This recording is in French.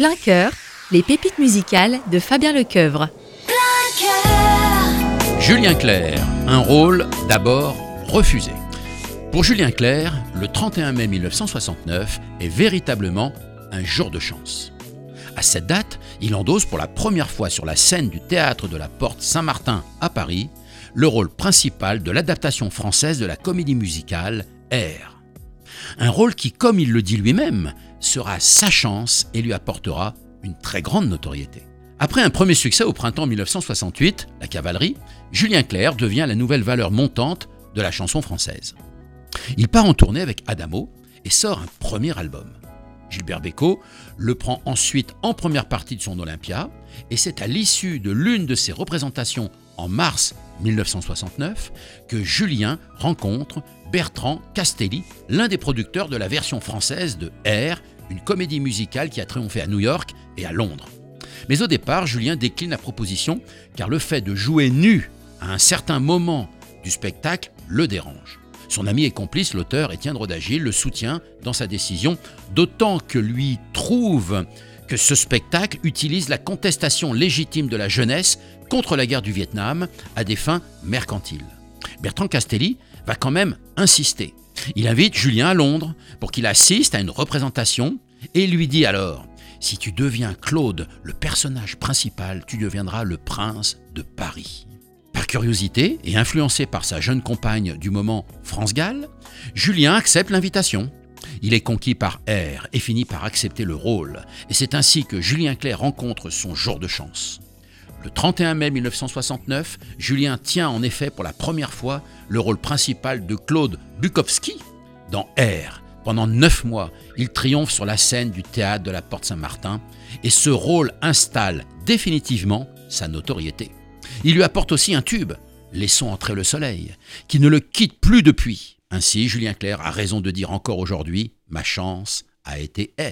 Plein cœur, les pépites musicales de Fabien Lecoeuvre. Julien Clerc, un rôle d'abord refusé. Pour Julien Clerc, le 31 mai 1969 est véritablement un jour de chance. À cette date, il endosse pour la première fois sur la scène du théâtre de la Porte Saint-Martin à Paris le rôle principal de l'adaptation française de la comédie musicale Air. Un rôle qui, comme il le dit lui-même, sera sa chance et lui apportera une très grande notoriété. Après un premier succès au printemps 1968, La Cavalerie, Julien Clerc devient la nouvelle valeur montante de la chanson française. Il part en tournée avec Adamo et sort un premier album. Gilbert Bécaud le prend ensuite en première partie de son Olympia et c'est à l'issue de l'une de ses représentations en mars 1969 que Julien rencontre Bertrand Castelli, l'un des producteurs de la version française de Air, une comédie musicale qui a triomphé à New York et à Londres. Mais au départ, Julien décline la proposition car le fait de jouer nu à un certain moment du spectacle le dérange. Son ami et complice, l'auteur Étienne Roda-Gil, le soutient dans sa décision, d'autant que lui trouve que ce spectacle utilise la contestation légitime de la jeunesse contre la guerre du Vietnam à des fins mercantiles. Bertrand Castelli va quand même insister. Il invite Julien à Londres pour qu'il assiste à une représentation et lui dit alors « Si tu deviens Claude, le personnage principal, tu deviendras le prince de Paris ». Par curiosité et influencé par sa jeune compagne du moment, France Gall, Julien accepte l'invitation. Il est conquis par Air et finit par accepter le rôle. Et c'est ainsi que Julien Clerc rencontre son jour de chance. Le 31 mai 1969, Julien tient en effet pour la première fois le rôle principal de Claude Bukowski dans Air. Pendant 9 mois, il triomphe sur la scène du théâtre de la Porte Saint-Martin et ce rôle installe définitivement sa notoriété. Il lui apporte aussi un tube, Laissons entrer le soleil, qui ne le quitte plus depuis. Ainsi, Julien Clerc a raison de dire encore aujourd'hui « Ma chance a été Air ».